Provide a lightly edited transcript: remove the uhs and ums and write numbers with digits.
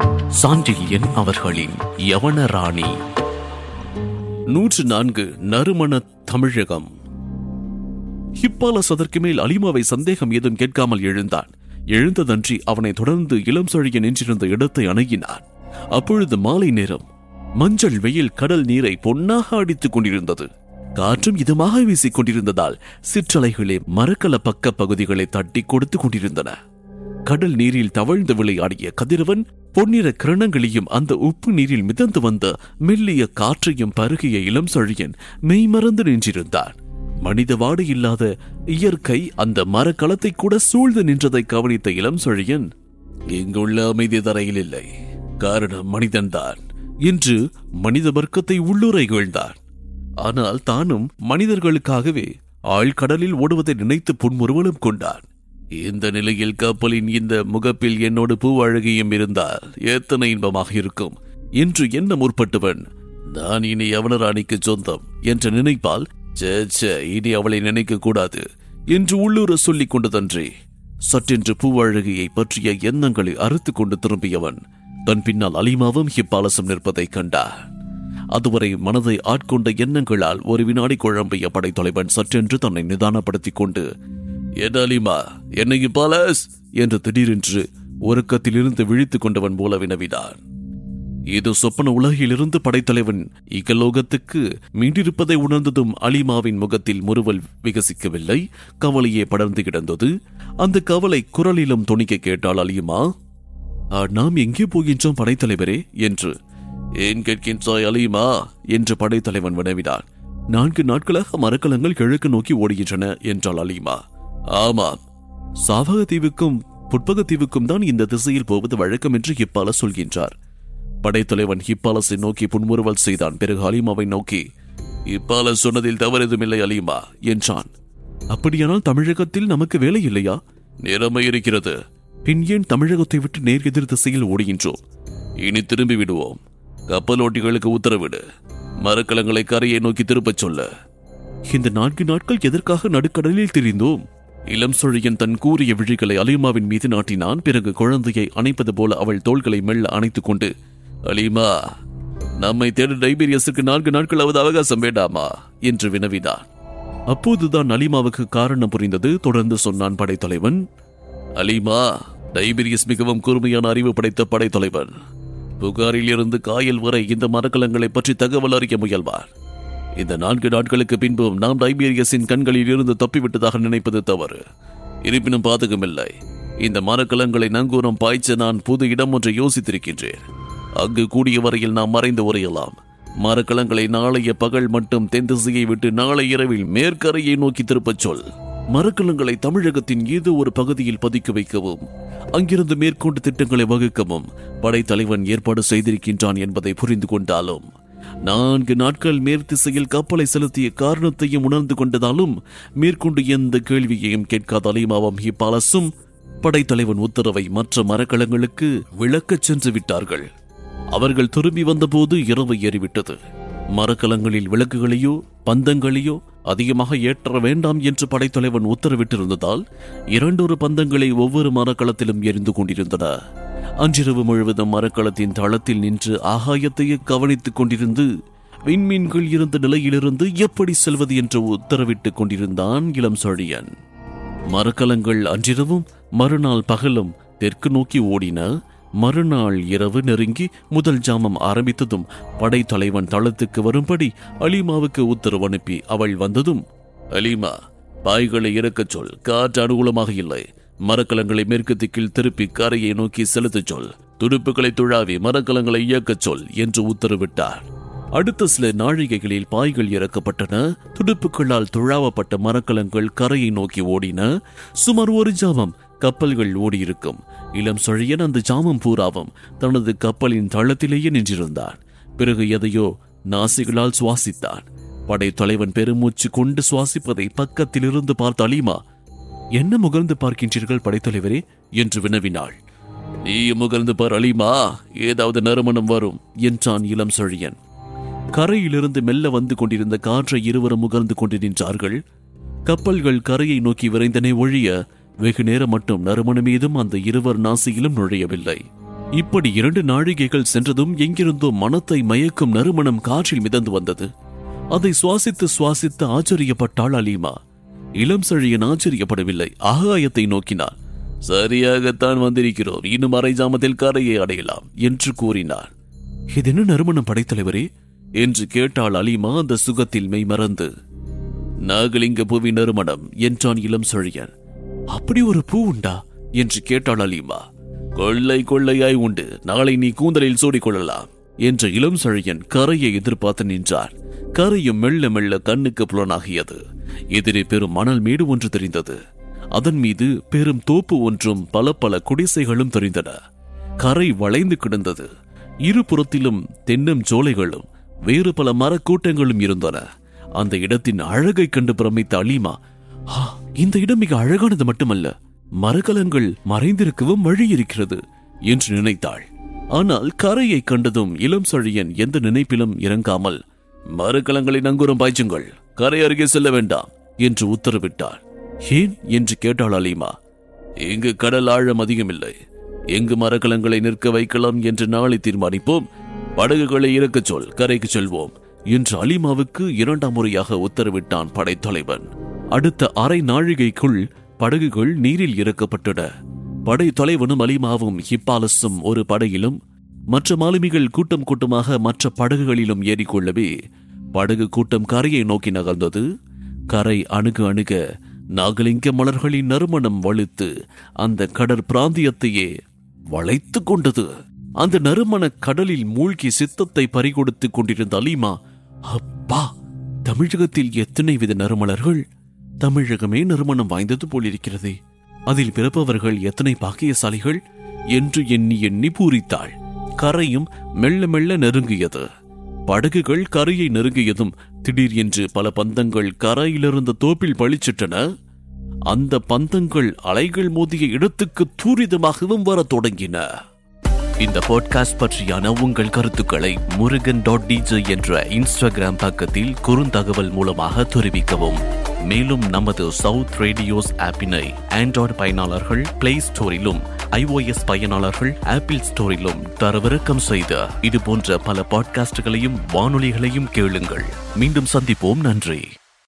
சாண்டில்யன் அவர்களின் யவனராணி. 104 நறுமண தமிழகம். ஹிப்பாலஸ் அதற்கு மேல் அலிமாவை சந்தேகம் ஏதும் கேட்காமல் எழுந்தான். எழுந்ததன்றி அவனை தொடர்ந்து இளம் சொழியன் நின்றிருந்த இடத்தை அணுகினான். அப்பொழுது மாலை நேரம். மஞ்சள் வெயில் கடல் நீரை பொன்னாக அடித்துக் கொண்டிருந்தது. காற்றும் இதமாக வீசிக் கொண்டிருந்ததால் சிற்றலைகளே மரக்கல பக்க பகுதிகளை தட்டி கொடுத்து கொண்டிருந்தன. கடல் நீரில் தவழ்ந்து விளையாடிய கதிரவன் பொன்னிற கிரணங்களையும் அந்த உப்பு நீரில் மிதந்து வந்த மெல்லிய காற்றையும் பருகிய இளம் சொழியன் மெய்மறந்து நின்றிருந்தான். மனித வாடு இல்லாத இயற்கை அந்த மரக்களத்தை கூட சூழ்ந்து நின்றதை கவனித்த இளம் சொழியன், இங்குள்ள அமைதி தரையில் இல்லை, காரணம் மனிதன்தான் என்று மனித வர்க்கத்தை உள்ளுரை இகழ்ந்தான். ஆனால் தானும் மனிதர்களுக்காகவே ஆழ்கடலில் ஓடுவதை நினைத்து புன்முறுவலும் கொண்டான். இந்த நிலையில் கப்பலின் இந்த முகப்பில் என்னோடு பூவழகியும் இருந்தால் எத்தனை இன்பமாக இருக்கும் என்று எண்ண முற்பட்டவன், நான் இனி யவனராணிக்கு சொந்தம் என்ற நினைப்பால் இனி அவளை நினைக்க கூடாது என்று உள்ளூர சொல்லிக் கொண்டதன்றி சற்றென்று பூவழகியை பற்றிய எண்ணங்களை அறுத்து கொண்டு திரும்பியவன் தன் பின்னால் அலிமாவும் ஹிப்பாலசும் நிற்பதை கண்டான். அதுவரை மனதை ஆட்கொண்ட எண்ணங்களால் ஒரு வினாடி குழம்பிய படைத்தலைவன் சற்றென்று தன்னை நிதானப்படுத்திக் கொண்டு, என்ன அலிமா, என்ன ஹிப்பாலஸ் என்று திடீரென்று உறக்கத்திலிருந்து விழித்துக் கொண்டவன் போல வினவினான். இது சொப்பன உலகிலிருந்து படைத்தலைவன் இகலோகத்துக்கு மீண்டிருப்பதை உணர்ந்ததும் அலிமாவின் முகத்தில் முறுவல் விகசிக்கவில்லை, கவலையே படர்ந்து கிடந்தது. அந்த கவலை குரலிலும் துணிக்க கேட்டாள் அலிமா. நாம் எங்கே போகின்றோம் படைத்தலைவரே என்று. ஏன் கேட்கின்றாய் அலிமா என்று படைத்தலைவன் வினவினான். 4 நாட்களாக மரக்கலங்கள் கிழக்கு நோக்கி ஓடுகின்றன என்றாள் அலிமா. ஆமாம், சாவகத்தீவுக்கும் புட்பகத்தீவுக்கும் தான் இந்த திசையில் போவது வழக்கம் என்று ஹிப்பாலஸ் சொல்கின்றார். படைத்தலைவன் ஹிப்பாலஸை நோக்கி புன்முறுவல் செய்தான். பிறகு அலிமாவை நோக்கி, ஹிப்பாலஸ் சொன்னதில் தவறெதுமில்லை அலிமா என்றான். அப்படியானால் தமிழகத்தில் நமக்கு வேலை இல்லையா? நேரமே இருக்கிறது. பின் ஏன் தமிழகத்தை விட்டு நேர் எதிர் திசையில் ஓடுகின்றோம்? இனி திரும்பி விடுவோம். கப்பலோட்டிகளுக்கு உத்தரவிடு, மரக்கலங்களை கரையை நோக்கி திருப்பச் சொல்ல. இந்த 4 நாட்கள் எதற்காக நடுக்கடலில் திரிந்தோம்? இளம் சொழியன் தன் கூறிய விழிகளை அலிமாவின் மீது நாட்டினான். பிறகு குழந்தையை அணைப்பது போல அவள் தோள்களை மெல்ல அணைத்துக் கொண்டு, அலிமா, நம்மை தேட டைபீரியஸுக்கு 4 நாட்களாவது அவகாசம் வேண்டாமா என்று வினவினான். அப்போதுதான் அலிமாவுக்கு காரணம் புரிந்தது. தொடர்ந்து சொன்னான் படைத்தலைவன். அலிமா, டைபீரியஸ் மிகவும் கூர்மையான அறிவு படைத்த படைத்தலைவன். புகாரில் இருந்து காயல் வரை இந்த மரக்கலங்களை பற்றி தகவல் அறிய முயல்வார். இந்த 4 நாட்களுக்கு பின்பும் நாம் டைபீரியஸின் கண்களில் இருந்து தப்பிவிட்டதாக நினைப்பது தவறு. இருப்பினும் பாதகமில்லை. இந்த மரக்கலங்களை நங்கூரம் பாய்ச்ச நான் புது இடம் ஒன்றை யோசித்திருக்கின்றேன். அங்கு கூடிய வரையில் நாம் மறைந்து உரையலாம். மரக்கலங்களை நாளைய பகல் மட்டும் தென் திசையை விட்டு நாளை இரவில் மேற்கரையை நோக்கி திருப்பச் சொல். மரக்கலங்களை தமிழகத்தின் ஏதோ ஒரு பகுதியில் பதுக்கி வைக்கவும் அங்கிருந்து மேற்கொண்டு திட்டங்களை வகுக்கவும் படைத்தலைவன் ஏற்பாடு செய்திருக்கின்றான் என்பதை புரிந்து கொண்டாலும், 4 நாட்கள் மேற்திசையில் கப்பலை செலுத்திய காரணத்தையும் உணர்ந்து கொண்டதாலும் மேற்கொண்டு எந்த கேள்வியையும் கேட்காத அலிமாவும் ஹிப்பாலஸும் படைத்தலைவன் உத்தரவை மற்ற மரக்கலங்களுக்கு விளக்கச் சென்று விட்டார்கள். அவர்கள் திரும்பி வந்தபோது இரவு ஏறிவிட்டது. மரக்கலங்களில் விளக்குகளையோ பந்தங்களையோ அதிகமாக ஏற்ற வேண்டாம் என்று படைத்தலைவன் உத்தரவிட்டிருந்ததால் 2 பந்தங்களை ஒவ்வொரு மரக்களத்திலும் எரிந்து கொண்டிருந்தன. அன்றிரவு முழுவதும் மரக்களத்தின் தளத்தில் நின்று ஆகாயத்தையே கவனித்துக் கொண்டிருந்து விண்மீன்கள் இருந்த நிலையிலிருந்து எப்படி செல்வது என்று உத்தரவிட்டுக் கொண்டிருந்தான் இளம் சொழியன். மரக்கலங்கள் அன்றிரவும் மறுநாள் பகலும் தெற்கு நோக்கி ஓடின. மறுநாள் இரவு நெருங்கி முதல் ஜாமம் ஆரம்பித்ததும் படைத்தலைவன் தளத்துக்கு வரும்படி அலிமாவுக்கு உத்தரவு அனுப்பி அவள் வந்ததும், அலிமா, பாய்களை இறக்கச் சொல், காற்று அனுகூலமாக இல்லை. மரக்கலங்களை மேற்கு திக்கில் திருப்பி கரையை நோக்கி செலுத்தச் சொல். துடுப்புகளை துழாவி மரக்கலங்களை இயக்கச் சொல் என்று உத்தரவிட்டார். அடுத்த சில நாழிகைகளில் பாய்கள் இறக்கப்பட்டன. துடுப்புகளால் துழாவப்பட்ட மரக்கலங்கள் கரையை நோக்கி ஓடின. சுமார் 1 ஜாமம் கப்பல்கள் ஓடியிருக்கும். இளம் சொழியன் அந்த ஜாமம் பூராவும் தனது கப்பலின் தளத்திலேயே நின்றிருந்தான். பிறகு எதையோ நாசிகளால் சுவாசித்தான். படைத்தலைவன் பெருமூச்சு கொண்டு சுவாசிப்பதை பக்கத்திலிருந்து பார்த்த அலிமா, என்ன முகர்ந்து பார்க்கின்றீர்கள் படைத்தலைவரே என்று வினவினாள். நீ முகர்ந்து பார் அலிமா, ஏதாவது நறுமணம் வரும் என்றான் இளம் சொழியன். கரையிலிருந்து மெல்ல வந்து கொண்டிருந்த காற்றை இருவரும் முகர்ந்து கொண்டு நின்றார்கள். கப்பல்கள் கரையை நோக்கி விரைந்தனை ஒழிய வெகு நேரம் மட்டும் நறுமணம் மீதும் அந்த இருவர் நாசியிலும் நுழையவில்லை. இப்படி 2 நாழிகைகள் சென்றதும் எங்கிருந்தோ மனத்தை மயக்கும் நறுமணம் காற்றில் மிதந்து வந்தது. அதை சுவாசித்து சுவாசித்து ஆச்சரியப்பட்டாள் அலீமா. இளம் செழியன் ஆச்சரியப்படவில்லை. ஆகாயத்தை நோக்கினார். சரியாகத்தான் வந்திருக்கிறோம், இன்னும் அரை ஜாமத்தில் கரையை அடையலாம் என்று கூறினார். இது என்ன நறுமணம் படைத்தலைவரே என்று கேட்டாள் அலீமா அந்த சுகத்தில் மெய் மறந்து. நாகலிங்க பூவி நறுமணம் என்றான் இளம் செழியன். அப்படி ஒரு பூ உண்டா என்று கேட்டாள் அலீமா. கொள்ளை கொள்ளையாய் உண்டு, நாளை நீ கூந்தலில் சூடிக்கொள்ளலாம் என்ற இளம் செழியன் கரையை எதிர்பார்த்து நின்றார். கரையும் மெல்ல மெல்ல கண்ணுக்கு புலனாகியது. எதிரே பெரும் மணல் மேடு ஒன்று தெரிந்தது. அதன் மீது பெரும் தோப்பு ஒன்றும் பல பல குடிசைகளும் தெரிந்தன. கரை வளைந்து கிடந்தது. இருபுறத்திலும் தென்னம் சோலைகளும் வேறு பல மரக்கூட்டங்களும் இருந்தன. அந்த இடத்தின் அழகை கண்டு பிரமித்த அலீமா, இந்த இடம் மிக அழகானது மட்டுமல்ல, மரக்கலங்கள் மறைந்திருக்கவும் வழி இருக்கிறது என்று நினைத்தாள். ஆனால் கரையை கண்டதும் இளம் செழியன் எந்த நினைப்பிலும் இறங்காமல், மரக்கலங்களின் அங்குரம் பாய்ச்சுங்கள், கரை அருகே செல்ல வேண்டாம் என்று உத்தரவிட்டார். ஏன் என்று கேட்டாள் அலீமா. இங்கு கடல் ஆழம் அதிகமில்லை, எங்கு மரக்கலங்களை நிற்க வைக்கலாம் என்று நாளை தீர்மானிப்போம், படகுகளை இறக்கச் சொல், கரைக்கு செல்வோம் என்று அலீமாவுக்கு 2ஆம் முறையாக உத்தரவிட்டான் படைத்தலைவன். அடுத்த அரை நாழிகைக்குள் படகுகள் நீரில் இறக்கப்பட்டன. படை தலைவனும் அலீமாவும் ஹிப்பாலஸும் ஒரு படகிலும் மற்ற மாலுமிகள் கூட்டம் கூட்டமாக மற்ற படகுகளிலும் ஏறிக்கொள்ளவே படகு கூட்டம் கரையை நோக்கி நகர்ந்தது. கரை அணுக அணுக நாகலிங்க மலர்களின் நறுமணம் வலுத்து அந்த கடற் பிராந்தியத்தையே வளைத்து கொண்டது. அந்த நறுமண கடலில் மூழ்கி சித்தத்தை பறிகொடுத்துக் கொண்டிருந்த அலீமா, அப்பா, தமிழகத்தில் எத்தனை வித நறுமலர்கள்! தமிழகமே நறுமணம் வாய்ந்தது போலிருக்கிறதே, அதில் பிறப்பவர்கள் எத்தனை பாக்கியசாலிகள் என்று எண்ணி எண்ணி பூரித்தாள். கரையும் மெல்ல மெல்ல நெருங்கியது. படகுகள் கரையை நெருங்கியதும் திடீர் என்று பல பந்தங்கள் கரையிலிருந்த தோப்பில் பளிச்சிட்டன. அந்த பந்தங்கள் அலைகள் மோதிய இடத்துக்கு தூரிதமாகவும் வர தொடங்கின. இந்த பாட்காஸ்ட் பற்றியான உங்கள் கருத்துக்களை murugan.dj என்ற இன்ஸ்டாகிராம் பக்கத்தில் குறுந்தகவல் மூலமாக தெரிவிக்கவும். மேலும் நமது சவுத் ரேடியோஸ் ஆப்பினை ஆண்ட்ராய்டு பயனாளர்கள் பிளே ஸ்டோரிலும் iOS பயனாளர்கள் ஆப்பிள் ஸ்டோரிலும் தரவிறக்கம் செய்த இது போன்ற பல பாட்காஸ்டுகளையும் வானொலிகளையும் கேளுங்கள். மீண்டும் சந்திப்போம். நன்றி.